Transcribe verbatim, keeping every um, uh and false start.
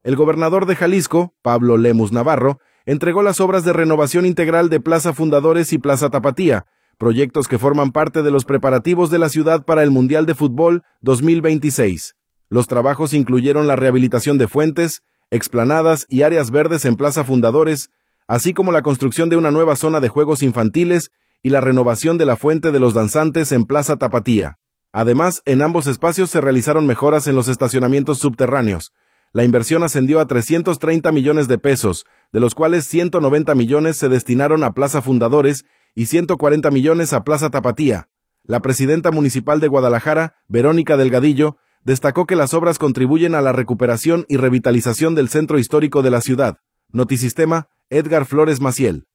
El gobernador de Jalisco, Pablo Lemus Navarro, entregó las obras de renovación integral de Plaza Fundadores y Plaza Tapatía, proyectos que forman parte de los preparativos de la ciudad para el Mundial de Fútbol dos mil veintiséis. Los trabajos incluyeron la rehabilitación de fuentes, explanadas y áreas verdes en Plaza Fundadores, así como la construcción de una nueva zona de juegos infantiles y la renovación de la Fuente de los Danzantes en Plaza Tapatía. Además, en ambos espacios se realizaron mejoras en los estacionamientos subterráneos. La inversión ascendió a trescientos treinta millones de pesos, de los cuales ciento noventa millones se destinaron a Plaza Fundadores y ciento cuarenta millones a Plaza Tapatía. La presidenta municipal de Guadalajara, Verónica Delgadillo, destacó que las obras contribuyen a la recuperación y revitalización del centro histórico de la ciudad. Notisistema, Edgar Flores Maciel.